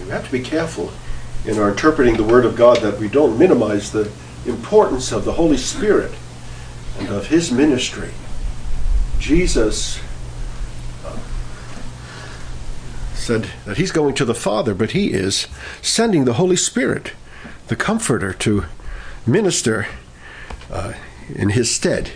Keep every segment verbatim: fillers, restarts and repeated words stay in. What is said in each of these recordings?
We have to be careful in our interpreting the Word of God that we don't minimize the importance of the Holy Spirit and of His ministry. Jesus uh, said that He's going to the Father, but He is sending the Holy Spirit, the Comforter, to minister uh, in His stead.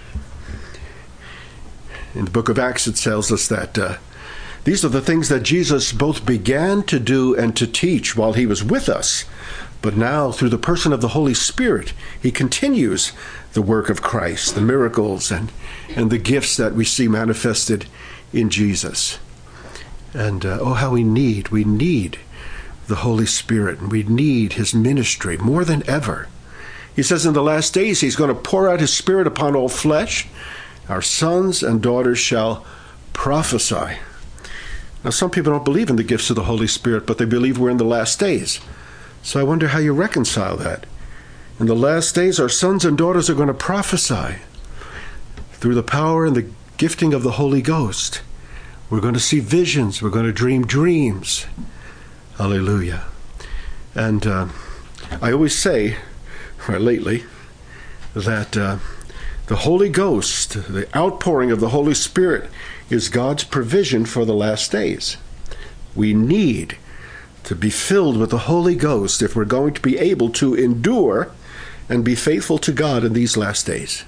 In the book of Acts, it tells us that uh, these are the things that Jesus both began to do and to teach while He was with us. But now, through the person of the Holy Spirit, He continues the work of Christ, the miracles and, and the gifts that we see manifested in Jesus. And uh, oh, how we need, we need the Holy Spirit, and we need His ministry more than ever. He says in the last days He's going to pour out His Spirit upon all flesh. Our sons and daughters shall prophesy. Now, some people don't believe in the gifts of the Holy Spirit, but they believe we're in the last days. So I wonder how you reconcile that. In the last days, our sons and daughters are going to prophesy through the power and the gifting of the Holy Ghost. We're going to see visions. We're going to dream dreams. Hallelujah. And uh, I always say, or lately, that uh, the Holy Ghost, the outpouring of the Holy Spirit, is God's provision for the last days. We need to be filled with the Holy Ghost if we're going to be able to endure and be faithful to God in these last days.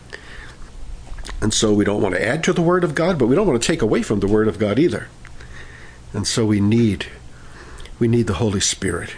And so we don't want to add to the Word of God, but we don't want to take away from the Word of God either. And so we need, we need the Holy Spirit.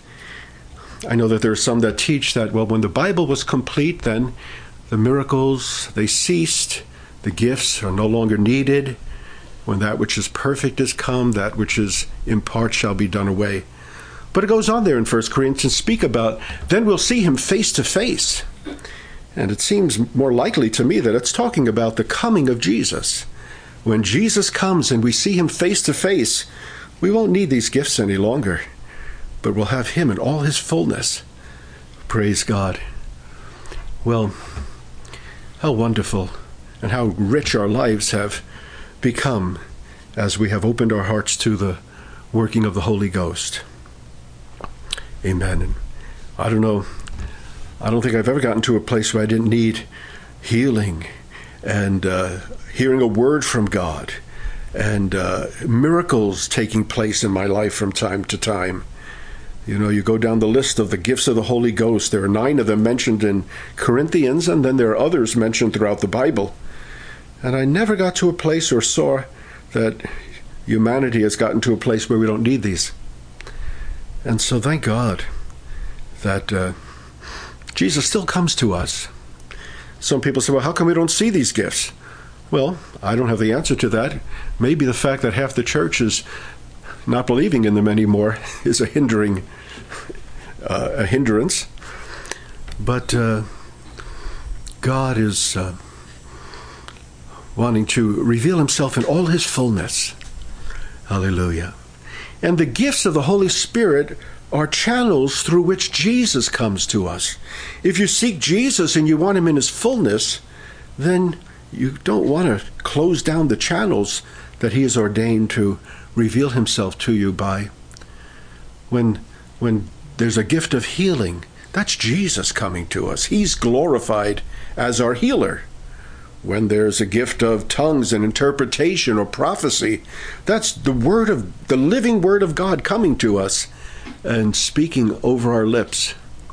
I know that there are some that teach that, well, when the Bible was complete, then the miracles, they ceased. The gifts are no longer needed. When that which is perfect is come, that which is in part shall be done away. But it goes on there in First Corinthians, speak about, then we'll see Him face to face. And it seems more likely to me that it's talking about the coming of Jesus. When Jesus comes and we see Him face to face, we won't need these gifts any longer, but we'll have Him in all His fullness. Praise God. Well, how wonderful and how rich our lives have become as we have opened our hearts to the working of the Holy Ghost. Amen. And I don't know, I don't think I've ever gotten to a place where I didn't need healing and uh, hearing a word from God and uh, miracles taking place in my life from time to time. You know, you go down the list of the gifts of the Holy Ghost. There are nine of them mentioned in Corinthians, and then there are others mentioned throughout the Bible. And I never got to a place or saw that humanity has gotten to a place where we don't need these. And so thank God that uh, Jesus still comes to us. Some people say, well, how come we don't see these gifts? Well, I don't have the answer to that. Maybe the fact that half the church is not believing in them anymore is a hindering, uh, a hindrance. But uh, God is uh, wanting to reveal Himself in all His fullness. Hallelujah. And the gifts of the Holy Spirit are channels through which Jesus comes to us. If you seek Jesus and you want Him in His fullness, then you don't want to close down the channels that He has ordained to reveal Himself to you by. When, when there's a gift of healing, that's Jesus coming to us. He's glorified as our healer. When there's a gift of tongues and interpretation or prophecy, that's the word of the living Word of God coming to us and speaking over our lips.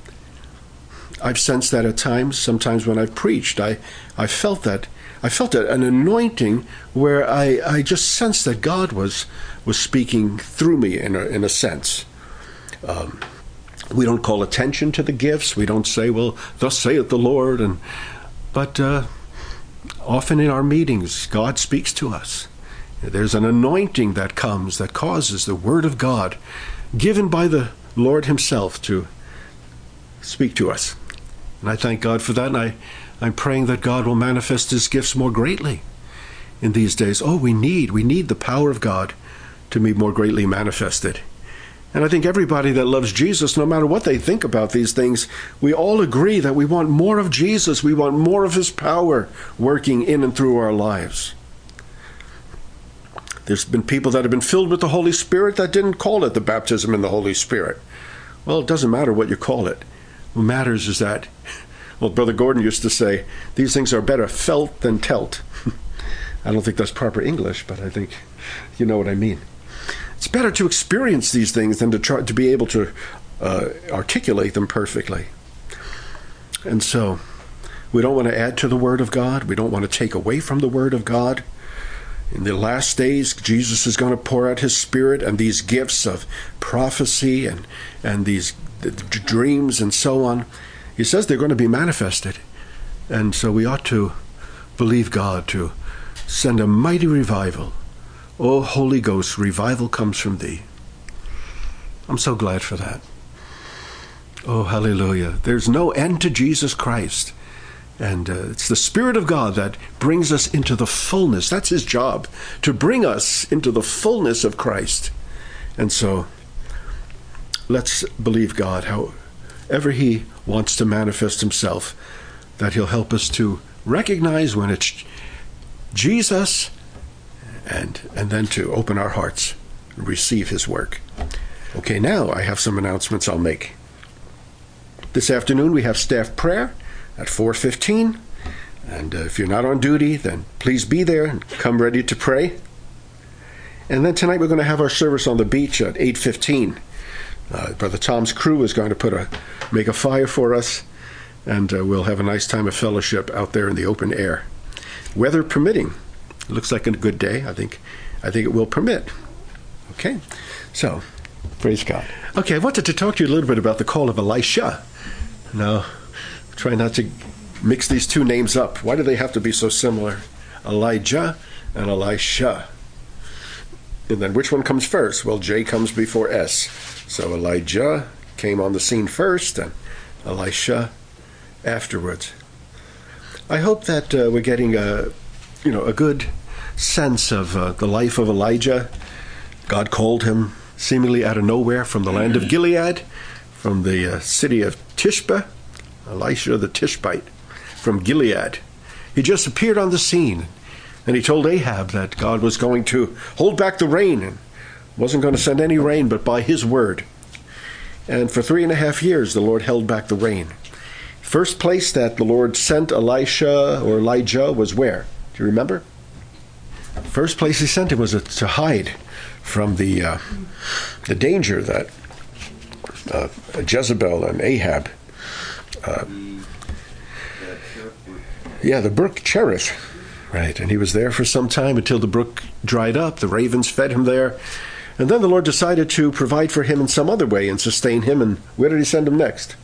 I've sensed that at times. Sometimes when I've preached, I, I felt that. I felt an anointing where I, I just sensed that God was was speaking through me in a, in a sense. Um, we don't call attention to the gifts. We don't say, well, thus saith the Lord. And But uh, often in our meetings, God speaks to us. There's an anointing that comes that causes the Word of God, given by the Lord Himself, to speak to us. And I thank God for that, and I, I'm praying that God will manifest His gifts more greatly in these days. Oh, we need, we need the power of God to be more greatly manifested. And I think everybody that loves Jesus, no matter what they think about these things, we all agree that we want more of Jesus. We want more of His power working in and through our lives. There's been people that have been filled with the Holy Spirit that didn't call it the baptism in the Holy Spirit. Well, it doesn't matter what you call it. What matters is that, well, Brother Gordon used to say, these things are better felt than telt. I don't think that's proper English, but I think you know what I mean. It's better to experience these things than to try to be able to uh, articulate them perfectly. And so, we don't want to add to the Word of God. We don't want to take away from the Word of God. In the last days, Jesus is going to pour out his Spirit, and these gifts of prophecy and, and these the dreams and so on, he says they're going to be manifested. And so we ought to believe God to send a mighty revival. Oh, Holy Ghost, revival comes from thee. I'm so glad for that. Oh, hallelujah. There's no end to Jesus Christ. And uh, it's the Spirit of God that brings us into the fullness. That's his job, to bring us into the fullness of Christ. And so, let's believe God, however he wants to manifest himself, that he'll help us to recognize when it's Jesus, and, and then to open our hearts and receive his work. Okay, now I have some announcements I'll make. This afternoon we have staff prayer at four fifteen, and uh, if you're not on duty, then please be there and come ready to pray. And then tonight we're going to have our service on the beach at eight fifteen. Uh, Brother Tom's crew is going to put a make a fire for us, and uh, we'll have a nice time of fellowship out there in the open air, weather permitting. It looks like a good day. I think, I think it will permit. Okay, so praise God. Okay, I wanted to talk to you a little bit about the call of Elisha. Now, try not to mix these two names up. Why do they have to be so similar? Elijah and Elisha. And then which one comes first? Well, J comes before S. So Elijah came on the scene first and Elisha afterwards. I hope that uh, we're getting a, you know, a good sense of uh, the life of Elijah. God called him seemingly out of nowhere from the land of Gilead, from the uh, city of Tishbe. Elisha the Tishbite from Gilead. He just appeared on the scene, and he told Ahab that God was going to hold back the rain and wasn't going to send any rain but by his word. And for three and a half years the Lord held back the rain. First place that the Lord sent Elisha or Elijah was where? Do you remember? First place he sent him was to hide from the uh, the danger that uh, Jezebel and Ahab Uh, yeah, the brook Cherith, right? And he was there for some time until the brook dried up. The ravens fed him there. And then the Lord decided to provide for him in some other way and sustain him. And where did he send him next?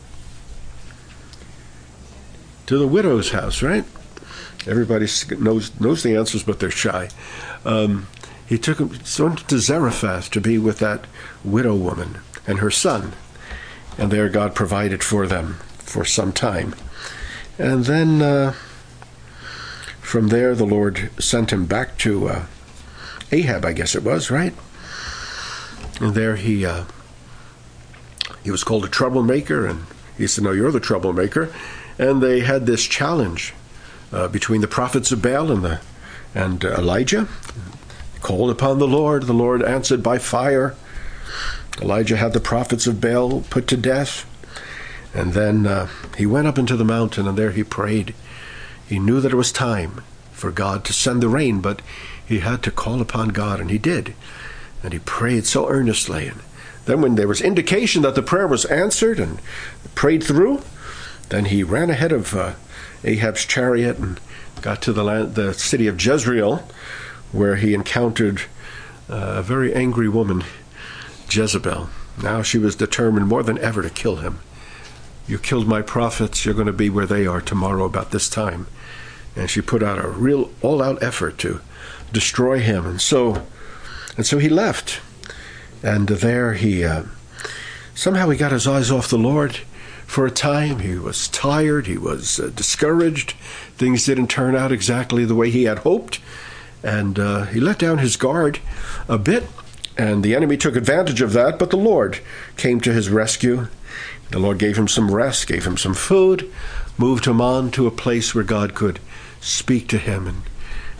To the widow's house, right? Everybody knows knows the answers, but they're shy. Um, he took him to Zarephath to be with that widow woman and her son. And there God provided for them for some time. And then uh, from there the Lord sent him back to uh, Ahab, I guess it was, right? And there he uh, he was called a troublemaker, and he said, no, you're the troublemaker. And they had this challenge uh, between the prophets of Baal and, the, and uh, Elijah. He called upon the Lord. The Lord answered by fire. Elijah had the prophets of Baal put to death. And then uh, he went up into the mountain, and there he prayed. He knew that it was time for God to send the rain, but he had to call upon God, and he did. And he prayed so earnestly. And then when there was indication that the prayer was answered and prayed through, then he ran ahead of uh, Ahab's chariot and got to the land, the city of Jezreel, where he encountered uh, a very angry woman, Jezebel. Now she was determined more than ever to kill him. You killed my prophets, you're going to be where they are tomorrow about this time. And she put out a real all-out effort to destroy him. And so and so he left. And there he, uh, somehow he got his eyes off the Lord for a time. He was tired, he was uh, discouraged. Things didn't turn out exactly the way he had hoped. And uh, he let down his guard a bit. And the enemy took advantage of that, but the Lord came to his rescue. The Lord gave him some rest, gave him some food, moved him on to a place where God could speak to him. And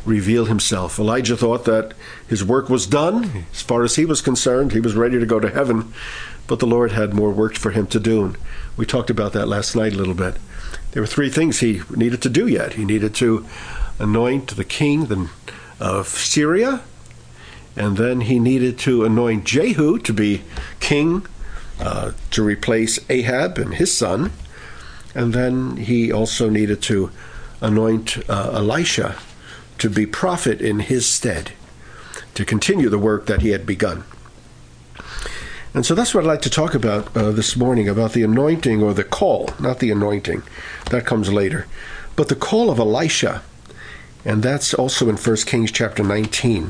reveal himself. Elijah thought that his work was done. As far as he was concerned, he was ready to go to heaven. But the Lord had more work for him to do. And we talked about that last night a little bit. There were three things he needed to do yet. He needed to anoint the king of Syria, and then he needed to anoint Jehu to be king, uh, to replace Ahab and his son. And then he also needed to anoint uh, Elisha to be prophet in his stead, to continue the work that he had begun. And so that's what I'd like to talk about uh, this morning, about the anointing, or the call, not the anointing. That comes later. But the call of Elisha, and that's also in First Kings chapter nineteen.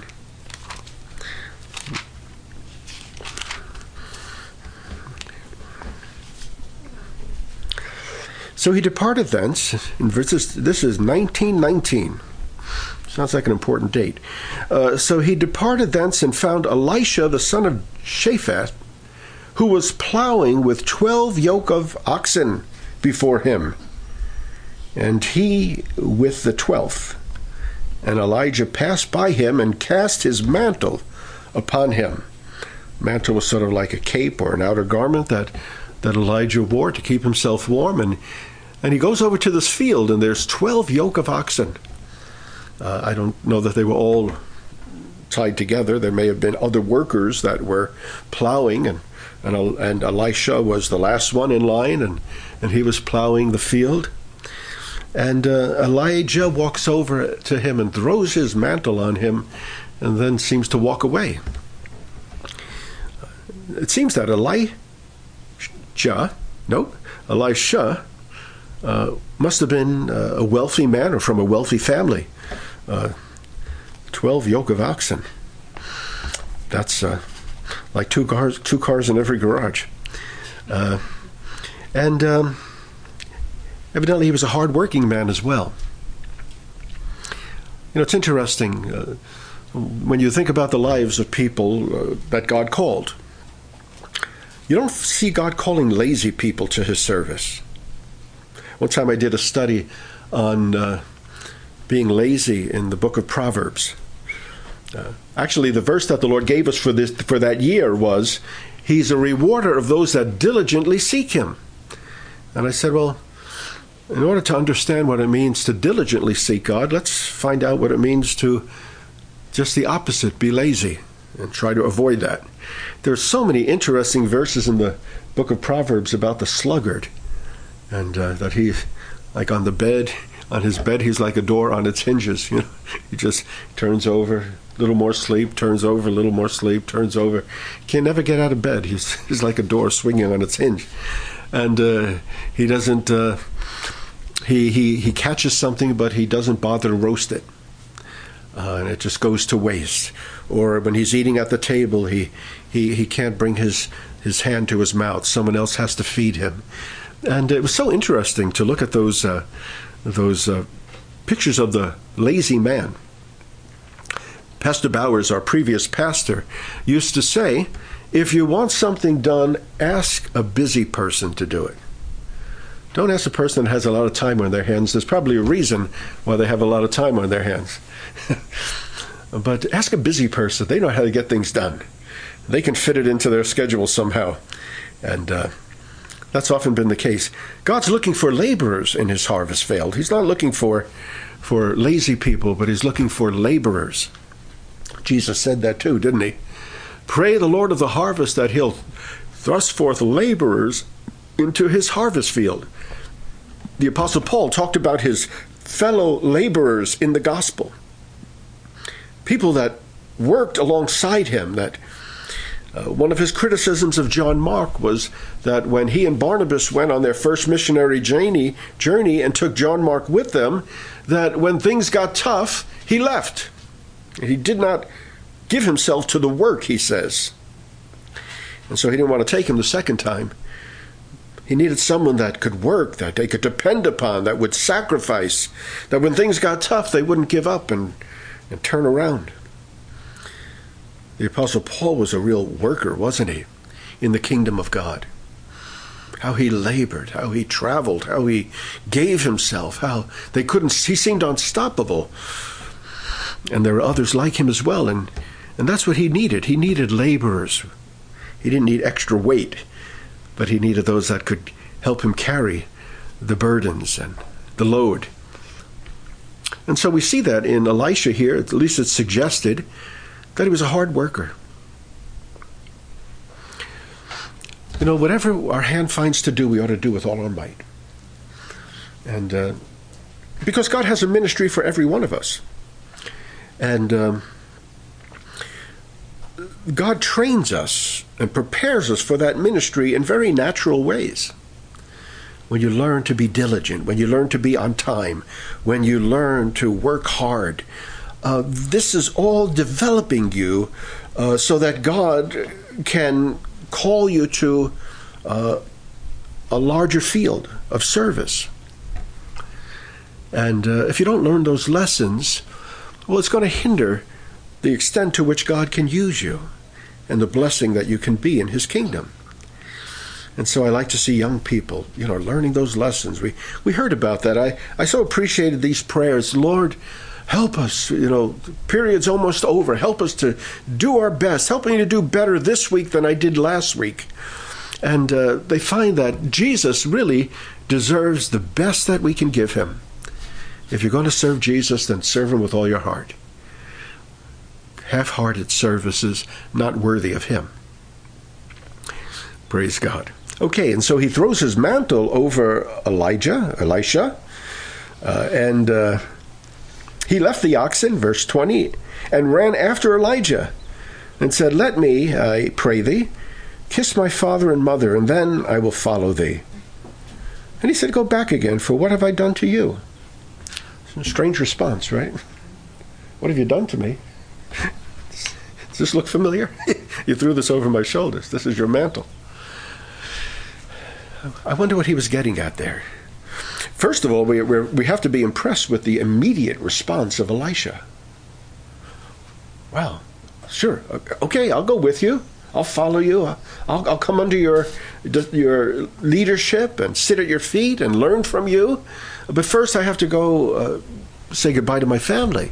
So he departed thence, in verses, this is nineteen nineteen. Sounds like an important date. Uh, so he departed thence and found Elisha, the son of Shaphat, who was plowing with twelve yoke of oxen before him, and he with the twelfth. And Elijah passed by him and cast his mantle upon him. Mantle was sort of like a cape or an outer garment that, that Elijah wore to keep himself warm. And, and he goes over to this field, and there's twelve yoke of oxen. Uh, I don't know that they were all tied together. There may have been other workers that were plowing, and And, and Elisha was the last one in line, and, and he was plowing the field. And uh, Elijah walks over to him and throws his mantle on him, and then seems to walk away. It seems that Elijah, no, Elisha, uh, must have been uh, a wealthy man or from a wealthy family. Uh, Twelve yoke of oxen. That's uh, like two cars, two cars in every garage. Uh, and um, evidently he was a hard-working man as well. You know, it's interesting uh, when you think about the lives of people uh, that God called. You don't see God calling lazy people to his service. One time I did a study on uh, being lazy in the book of Proverbs. Uh, actually, the verse that the Lord gave us for this for that year was, he's a rewarder of those that diligently seek him. And I said, well, in order to understand what it means to diligently seek God, let's find out what it means to just the opposite, be lazy, and try to avoid that. There's so many interesting verses in the book of Proverbs about the sluggard, and uh, that he, like on the bed, on his bed, he's like a door on its hinges. You know, he just turns over, a little more sleep, turns over, a little more sleep, turns over. Can never get out of bed. He's, he's like a door swinging on its hinge. And uh, he doesn't, uh, he, he, he catches something, but he doesn't bother to roast it. Uh, and it just goes to waste. Or when he's eating at the table, he, he, he can't bring his, his hand to his mouth. Someone else has to feed him. And it was so interesting to look at those uh, those uh, pictures of the lazy man. Pastor Bowers, our previous pastor, used to say, if you want something done, ask a busy person to do it. Don't ask a person that has a lot of time on their hands. There's probably a reason why they have a lot of time on their hands. But ask a busy person. They know how to get things done. They can fit it into their schedule somehow. And uh, that's often been the case. God's looking for laborers in his harvest field. He's not looking for, for lazy people, but he's looking for laborers. Jesus said that too, didn't he? Pray the Lord of the harvest that he'll thrust forth laborers into his harvest field. The Apostle Paul talked about his fellow laborers in the gospel. People that worked alongside him. That uh, one of his criticisms of John Mark was that when he and Barnabas went on their first missionary journey, journey and took John Mark with them, that when things got tough, he left. He did not give himself to the work, he says. And so he didn't want to take him the second time. He needed someone that could work, that they could depend upon, that would sacrifice, that when things got tough, they wouldn't give up and, and turn around. The Apostle Paul was a real worker, wasn't he, in the kingdom of God? How he labored, how he traveled, how he gave himself, how they couldn't, he seemed unstoppable. And there were others like him as well, and, and that's what he needed. He needed laborers. He didn't need extra weight, but he needed those that could help him carry the burdens and the load. And so we see that in Elisha here, at least it's suggested, that he was a hard worker. You know, whatever our hand finds to do, we ought to do with all our might. And uh, because God has a ministry for every one of us. And um, God trains us and prepares us for that ministry in very natural ways. When you learn to be diligent, when you learn to be on time, when you learn to work hard, uh, this is all developing you uh, so that God can call you to uh, a larger field of service. And uh, if you don't learn those lessons, well, it's going to hinder the extent to which God can use you and the blessing that you can be in his kingdom. And so I like to see young people, you know, learning those lessons. We we heard about that. I, I so appreciated these prayers. Lord, help us, you know, the period's almost over. Help us to do our best. Help me to do better this week than I did last week. And uh, they find that Jesus really deserves the best that we can give him. If you're going to serve Jesus, then serve him with all your heart. Half-hearted service is not worthy of him. Praise God. Okay, and so he throws his mantle over Elijah, Elisha, uh, and uh, he left the oxen, verse twenty, and ran after Elijah and said, "Let me, I pray thee, kiss my father and mother, and then I will follow thee." And he said, "Go back again, for what have I done to you?" A strange response, right? What have you done to me? Does this look familiar? You threw this over my shoulders. This is your mantle. I wonder what he was getting at there. First of all, we we're, we have to be impressed with the immediate response of Elisha. Well, sure. Okay, I'll go with you. I'll follow you. I'll, I'll come under your, your leadership and sit at your feet and learn from you. But first I have to go uh, say goodbye to my family.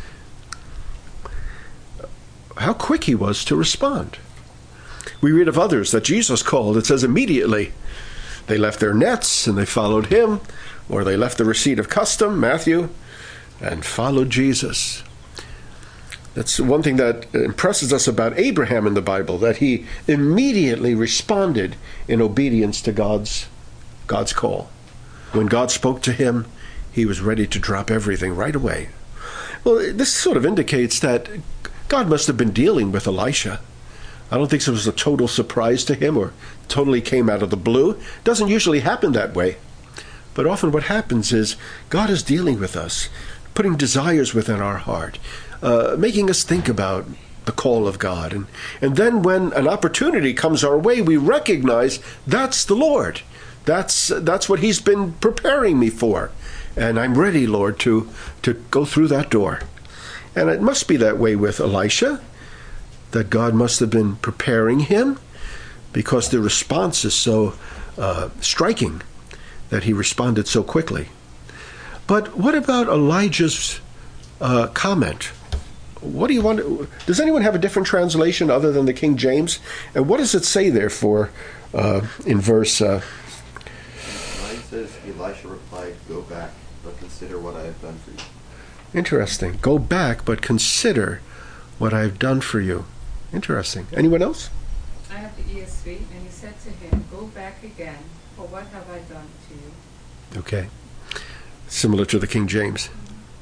How quick he was to respond. We read of others that Jesus called. It says immediately they left their nets and they followed him, or they left the receipt of custom, Matthew, and followed Jesus. That's one thing that impresses us about Abraham in the Bible, that he immediately responded in obedience to God's, God's call. When God spoke to him, he was ready to drop everything right away. Well, this sort of indicates that God must have been dealing with Elisha. I don't think it was a total surprise to him or totally came out of the blue. It doesn't usually happen that way. But often what happens is God is dealing with us, putting desires within our heart, uh, making us think about the call of God. And, and then when an opportunity comes our way, we recognize that's the Lord. That's that's what he's been preparing me for. And I'm ready, Lord, to, to go through that door. And it must be that way with Elisha, that God must have been preparing him, because the response is so uh, striking that he responded so quickly. But what about Elijah's uh, comment? What do you want to, does anyone have a different translation other than the King James? And what does it say there for uh, in verse... Uh, Mine says, Elisha replied, "Go back, but consider what I have done for you." Interesting. Go back, but consider what I have done for you. Interesting. Anyone else? I have the E S V, and he said to him, "Go back again, for what have I done to you?" Okay. Similar to the King James.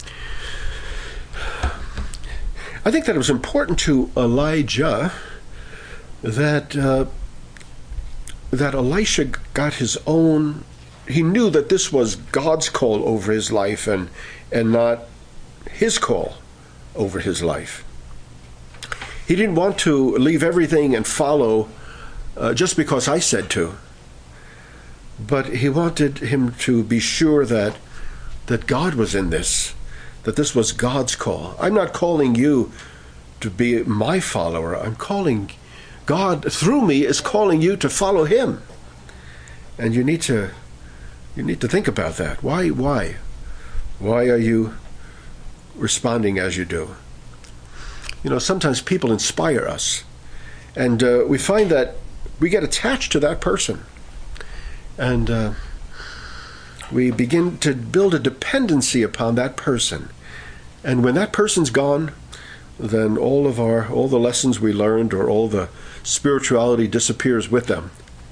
I think that it was important to Elijah that uh, that Elisha got his own. He knew that this was God's call over his life and and not his call over his life. He didn't want to leave everything and follow uh, just because I said to. But he wanted him to be sure that that God was in this, that this was God's call. I'm not calling you to be my follower. I'm calling, God through me is calling you to follow him. And you need to you need to think about that. Why why? Why are you responding as you do. You know, sometimes people inspire us, and uh, we find that we get attached to that person, and uh, we begin to build a dependency upon that person. And when that person's gone, then all of our, all the lessons we learned, or all the spirituality, disappears with them.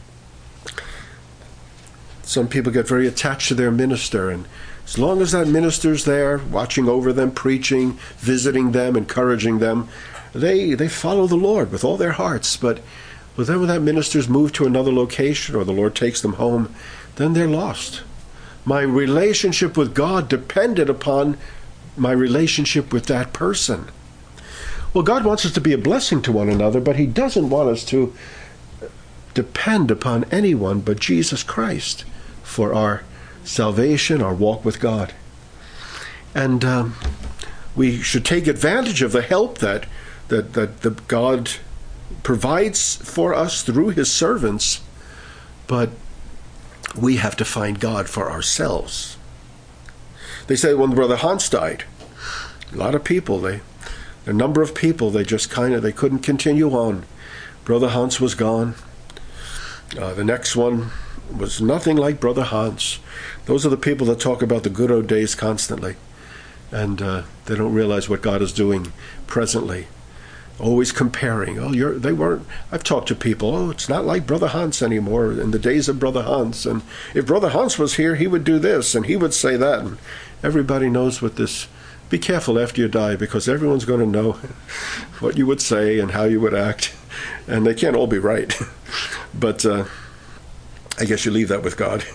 Some people get very attached to their minister, and as long as that minister's there, watching over them, preaching, visiting them, encouraging them, they they follow the Lord with all their hearts. But then when that minister's moved to another location, or the Lord takes them home, then they're lost. My relationship with God depended upon my relationship with that person. Well, God wants us to be a blessing to one another, but he doesn't want us to depend upon anyone but Jesus Christ for our salvation, our walk with God. And um, we should take advantage of the help that, that, that the God provides for us through his servants, but we have to find God for ourselves. They say when Brother Hans died, a lot of people, they, a number of people, they just kind of, they couldn't continue on. Brother Hans was gone. Uh, the next one was nothing like Brother Hans. Those are the people that talk about the good old days constantly, and uh, they don't realize what God is doing presently. Always comparing. Oh, you're, they weren't. I've talked to people. Oh, it's not like Brother Hans anymore. In the days of Brother Hans, and if Brother Hans was here, he would do this and he would say that. And everybody knows what this. Be careful after you die, because everyone's going to know what you would say and how you would act, and they can't all be right. But uh, I guess you leave that with God.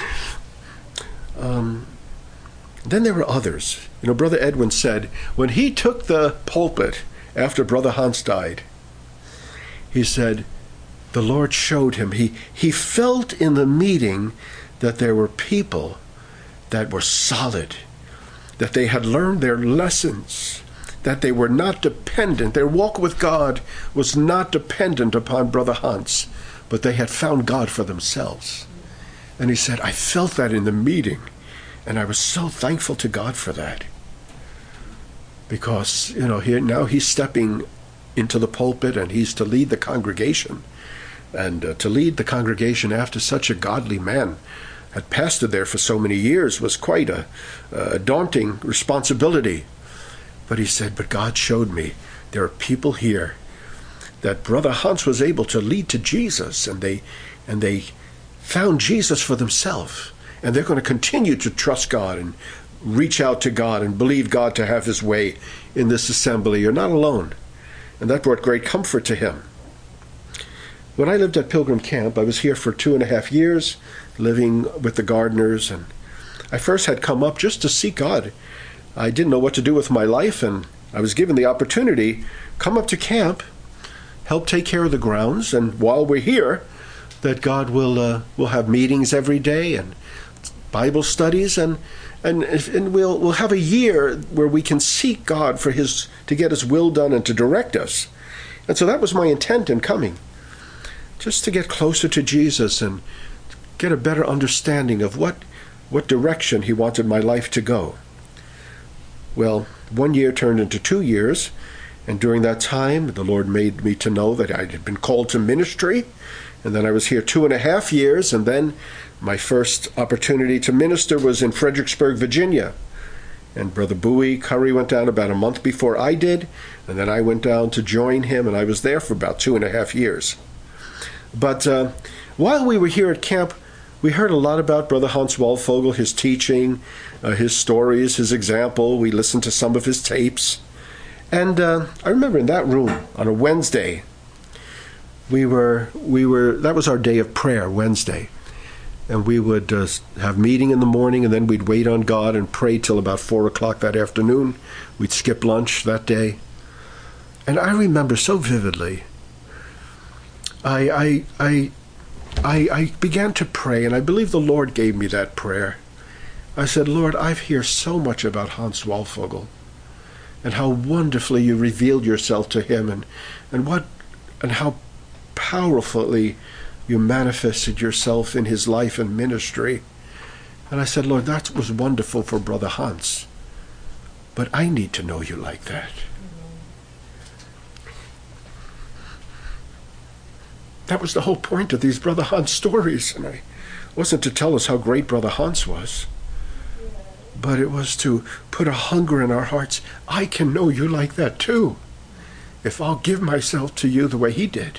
Um, then there were others. You know, Brother Edwin said when he took the pulpit after Brother Hans died, he said the Lord showed him, he, he felt in the meeting that there were people that were solid, that they had learned their lessons, that they were not dependent, their walk with God was not dependent upon Brother Hans, but they had found God for themselves. And he said, I felt that in the meeting, and I was so thankful to God for that. Because, you know, here now he's stepping into the pulpit, and he's to lead the congregation. And uh, to lead the congregation after such a godly man had pastored there for so many years was quite a, a daunting responsibility. But he said, but God showed me there are people here that Brother Hans was able to lead to Jesus, and they and they found Jesus for themselves, and they're going to continue to trust God and reach out to God and believe God to have his way in this assembly. You're not alone. And that brought great comfort to him. When I lived at Pilgrim Camp, I was here for two and a half years, living with the Gardners, and I first had come up just to seek God. I didn't know what to do with my life, and I was given the opportunity, come up to camp, help take care of the grounds, and while we're here, that God will uh, will have meetings every day and Bible studies, and and and we'll we'll have a year where we can seek God for his to get his will done and to direct us. And so that was my intent in coming, just to get closer to Jesus and get a better understanding of what what direction he wanted my life to go. Well, one year turned into two years, and during that time, the Lord made me to know that I had been called to ministry, and then I was here two and a half years, and then my first opportunity to minister was in Fredericksburg, Virginia. And Brother Bowie Curry went down about a month before I did, and then I went down to join him, and I was there for about two and a half years. But uh, while we were here at camp, we heard a lot about Brother Hans Waldvogel, his teaching, uh, his stories, his example. We listened to some of his tapes. And uh, I remember in that room on a Wednesday, we were, we were, that was our day of prayer, Wednesday. And we would uh, have meeting in the morning, and then we'd wait on God and pray till about four o'clock that afternoon. We'd skip lunch that day. And I remember so vividly, I, I, I, I, I began to pray, and I believe the Lord gave me that prayer. I said, Lord, I've heard so much about Hans Waldvogel, and how wonderfully you revealed yourself to him, and, and what, and how powerfully you manifested yourself in his life and ministry. And I said, Lord, that was wonderful for Brother Hans. but I need to know you like that. That was the whole point of these Brother Hans stories. And I wasn't to tell us how great Brother Hans was, but it was to put a hunger in our hearts. I can know you like that too, if I'll give myself to you the way he did.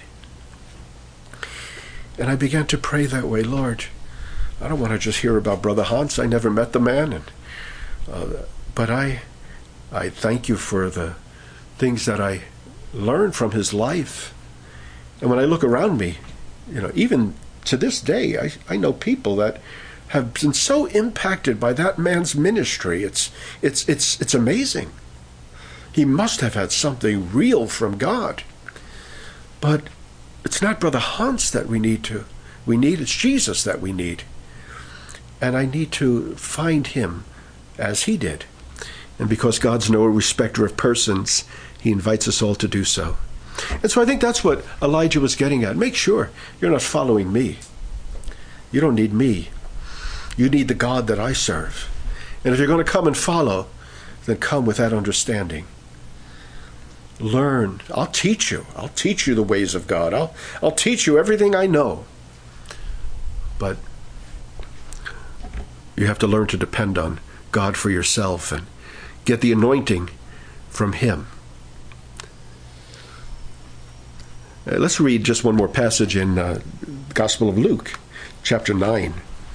And I began to pray that way. Lord, I don't want to just hear about Brother Hans. I never met the man, and uh, but I, I thank you for the things that I learned from his life. And when I look around me, you know, even to this day, I, I know people that have been so impacted by that man's ministry. It's it's it's it's amazing. He must have had something real from God. But it's not Brother Hans that we need to. We need, it's Jesus that we need. And I need to find him as he did. And because God's no respecter of persons, he invites us all to do so. And so I think that's what Elijah was getting at. Make sure you're not following me. You don't need me. You need the God that I serve. And if you're going to come and follow, then come with that understanding. Learn. I'll teach you. I'll teach you the ways of God. I'll, I'll teach you everything I know. But you have to learn to depend on God for yourself and get the anointing from him. Uh, let's read just one more passage in uh, the Gospel of Luke, chapter nine.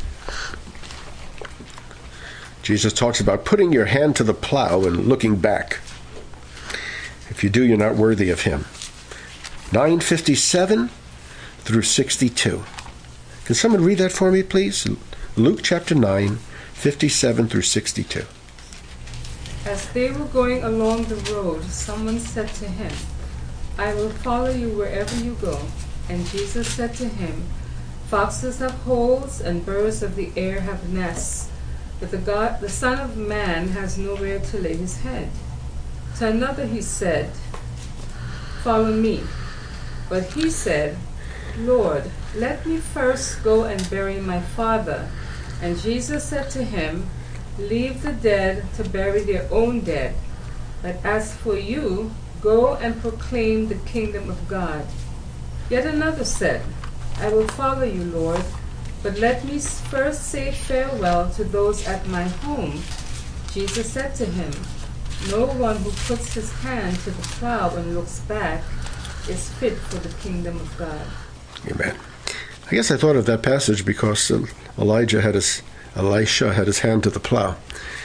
Jesus talks about putting your hand to the plow and looking back. If you do, you're not worthy of him. nine fifty-seven through sixty-two. Can someone read that for me, please? Luke chapter nine, fifty-seven through sixty-two. As they were going along the road, someone said to him, I will follow you wherever you go. And Jesus said to him, Foxes have holes, and birds of the air have nests, but the, God, the Son of Man has nowhere to lay his head. To another he said, Follow me. But he said, Lord, let me first go and bury my father. And Jesus said to him, Leave the dead to bury their own dead. But as for you, go and proclaim the kingdom of God. Yet another said, I will follow you, Lord, but let me first say farewell to those at my home. Jesus said to him, No one who puts his hand to the plow and looks back is fit for the kingdom of God. Amen. I guess I thought of that passage because uh, Elijah had his, Elisha had his hand to the plow.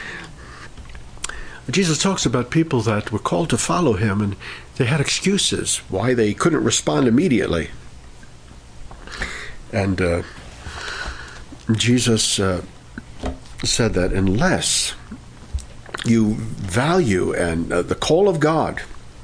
Jesus talks about people that were called to follow him, and they had excuses why they couldn't respond immediately. And uh, Jesus uh, said that unless you value and uh, the call of God,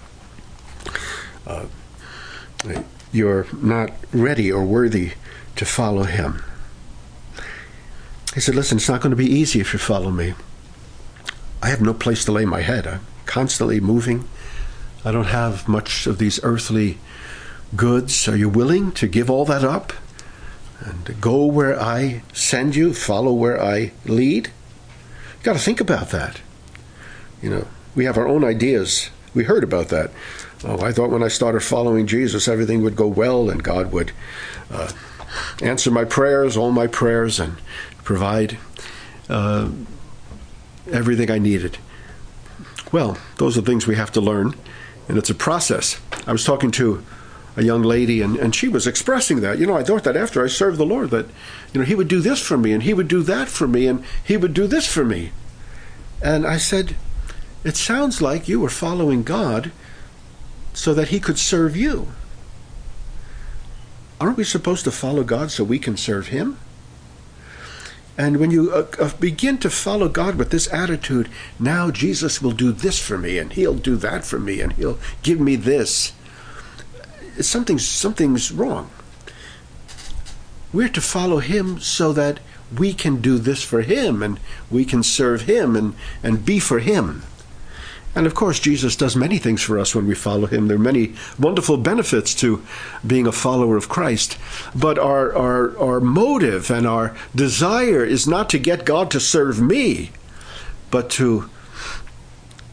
uh, you're not ready or worthy to follow him. He said, listen, it's not going to be easy if you follow me. I have no place to lay my head. I'm constantly moving. I don't have much of these earthly goods. Are you willing to give all that up and go where I send you, follow where I lead? You've got to think about that. You know, we have our own ideas. We heard about that. Oh, I thought when I started following Jesus, everything would go well and God would uh, answer my prayers, all my prayers, and provide uh, everything I needed. Well, those are things we have to learn, and it's a process. I was talking to a young lady, and, and she was expressing that. You know, I thought that after I served the Lord, that, you know, he would do this for me, and he would do that for me, and he would do this for me. And I said, it sounds like you were following God so that he could serve you. Aren't we supposed to follow God so we can serve him? And when you uh, uh, begin to follow God with this attitude, now Jesus will do this for me, and he'll do that for me, and he'll give me this. Something's, something's wrong. We're to follow him so that we can do this for him, and we can serve him and, and be for him. And of course, Jesus does many things for us when we follow him. There are many wonderful benefits to being a follower of Christ. But our, our, our motive and our desire is not to get God to serve me, but to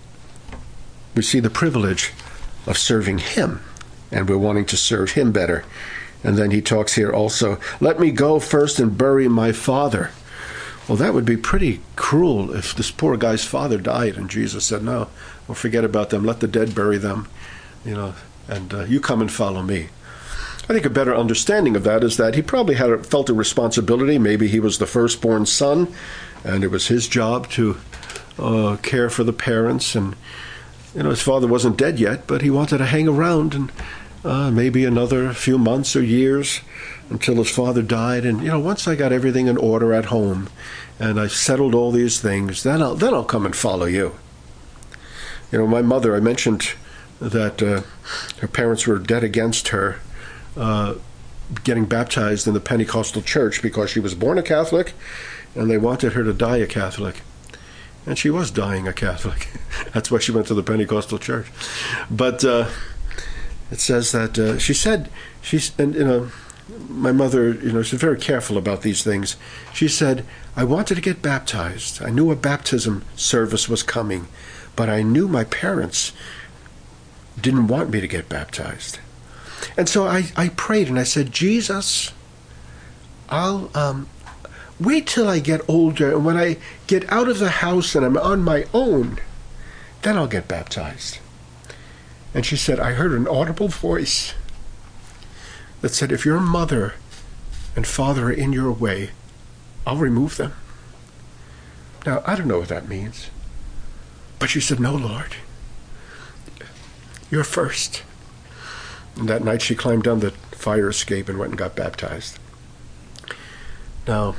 we see the privilege of serving him, and we're wanting to serve him better. And then he talks here also, let me go first and bury my father. Well, that would be pretty cruel if this poor guy's father died and Jesus said, no, well, forget about them. Let the dead bury them, you know, and uh, you come and follow me. I think a better understanding of that is that he probably had a, felt a responsibility. Maybe he was the firstborn son, and it was his job to uh, care for the parents. And, you know, his father wasn't dead yet, but he wanted to hang around and uh, maybe another few months or years until his father died. And, you know, once I got everything in order at home and I settled all these things, then I'll, then I'll come and follow you. You know, my mother, I mentioned that uh, her parents were dead against her uh, getting baptized in the Pentecostal church because she was born a Catholic and they wanted her to die a Catholic. And she was dying a Catholic. That's why she went to the Pentecostal church. But uh, it says that uh, she said, she's, and you know, my mother, you know, she's very careful about these things. She said, I wanted to get baptized. I knew a baptism service was coming, but I knew my parents didn't want me to get baptized. And so I, I prayed and I said, Jesus, I'll um, wait till I get older, and when I get out of the house and I'm on my own, then I'll get baptized. And she said, I heard an audible voice that said, if your mother and father are in your way, I'll remove them. Now, I don't know what that means. But she said, no, Lord, you're first. And that night she climbed down the fire escape and went and got baptized. Now,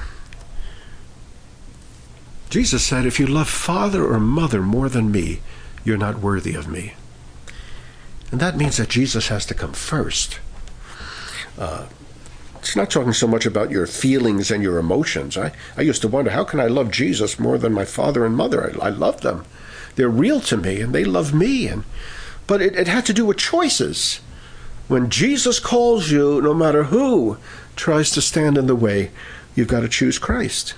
Jesus said, if you love father or mother more than me, you're not worthy of me. And that means that Jesus has to come first. Uh, it's not talking so much about your feelings and your emotions. I, I used to wonder, how can I love Jesus more than my father and mother? I, I love them. They're real to me, and they love me. And But it, it had to do with choices. When Jesus calls you, no matter who tries to stand in the way, you've got to choose Christ.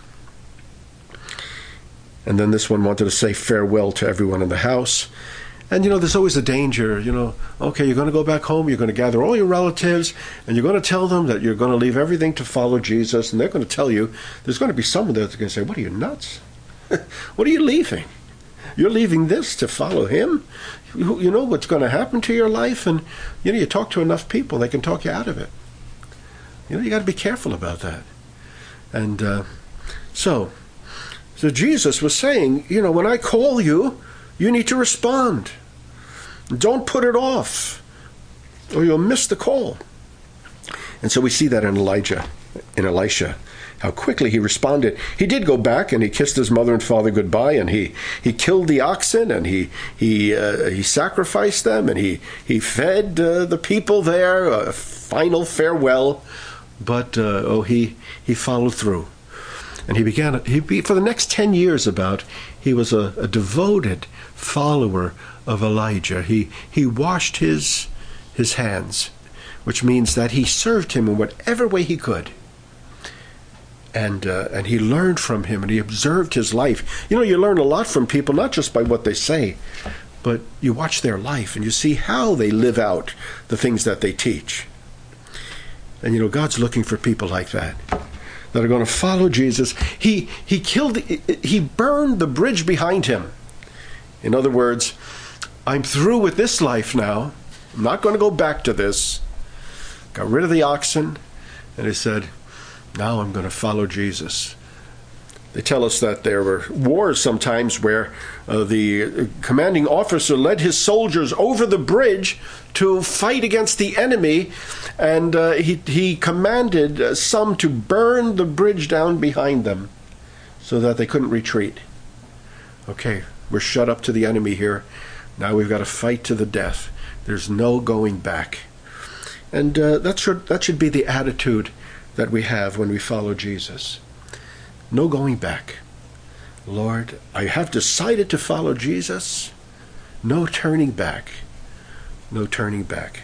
And then this one wanted to say farewell to everyone in the house. And, you know, there's always a danger, you know, okay, you're going to go back home, you're going to gather all your relatives, and you're going to tell them that you're going to leave everything to follow Jesus, and they're going to tell you, there's going to be someone that's going to say, what are you, nuts? What are you leaving? You're leaving this to follow him? You know what's going to happen to your life? And, you know, you talk to enough people, they can talk you out of it. You know, you got to be careful about that. And uh, so, so Jesus was saying, you know, when I call you, you need to respond. Don't put it off, or you'll miss the call. And so we see that in Elijah, in Elisha, how quickly he responded. He did go back and he kissed his mother and father goodbye, and he, he killed the oxen, and he he uh, he sacrificed them, and he he fed uh, the people there a final farewell. But uh, oh, he he followed through, and he began. He for the next ten years about he was a, a devoted follower of Elijah. He he washed his his hands, which means that he served him in whatever way he could. And uh, and he learned from him, and he observed his life. You know, you learn a lot from people, not just by what they say, but you watch their life, and you see how they live out the things that they teach. And, you know, God's looking for people like that, that are going to follow Jesus. He he killed, he burned the bridge behind him. In other words, I'm through with this life now. I'm not going to go back to this. Got rid of the oxen, and he said, now I'm going to follow Jesus. They tell us that there were wars sometimes where uh, the commanding officer led his soldiers over the bridge to fight against the enemy, and uh, he, he commanded uh, some to burn the bridge down behind them so that they couldn't retreat. Okay, we're shut up to the enemy here. Now we've got to fight to the death. There's no going back. And uh, that should, that should be the attitude that we have when we follow Jesus. No going back. Lord, I have decided to follow Jesus. No turning back. No turning back.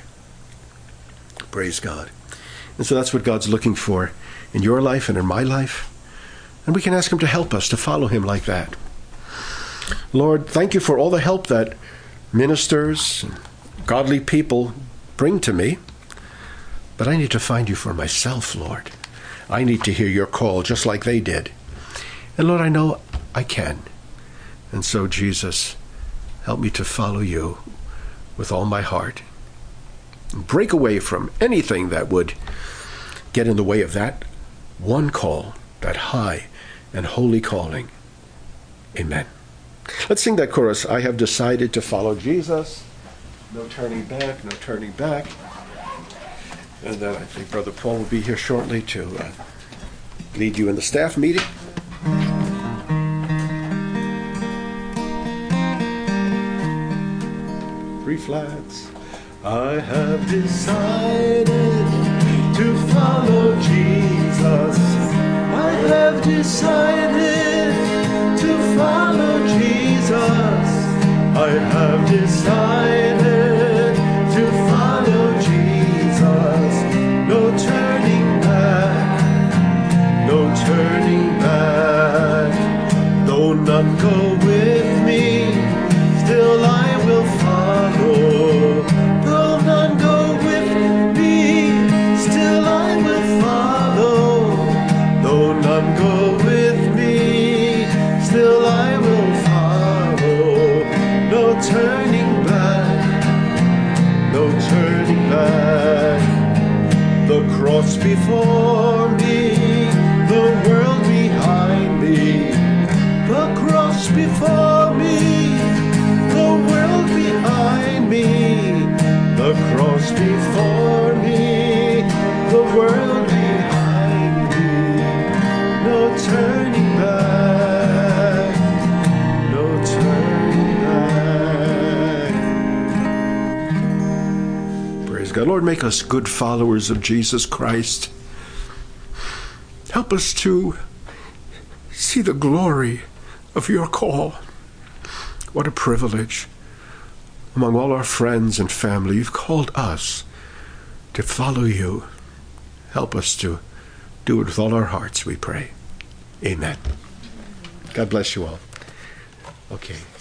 Praise God. And so that's what God's looking for in your life and in my life. And we can ask him to help us to follow him like that. Lord, thank you for all the help that ministers, and godly people bring to me. But I need to find you for myself, Lord. I need to hear your call just like they did. And Lord, I know I can. And so, Jesus, help me to follow you with all my heart. Break away from anything that would get in the way of that one call, that high and holy calling. Amen. Let's sing that chorus. I have decided to follow Jesus. No turning back, no turning back. And then I think Brother Paul will be here shortly to uh, lead you in the staff meeting. Three flats. I have decided to follow Jesus. I have decided to follow Jesus. I have decided to follow Jesus. No turning back, no turning back. Though none go with me, still I will follow. Though none go with me, still I will follow. Though none go with me, still I will follow. No turning back, no turning back. The cross before me, the world behind me. The cross before me, the world behind me. The cross before me, the world behind me. No turning back, no turning back. Praise God. Lord, make us good followers of Jesus Christ. Help us to see the glory of your call. What a privilege. Among all our friends and family, you've called us to follow you. Help us to do it with all our hearts, we pray. Amen. God bless you all. Okay.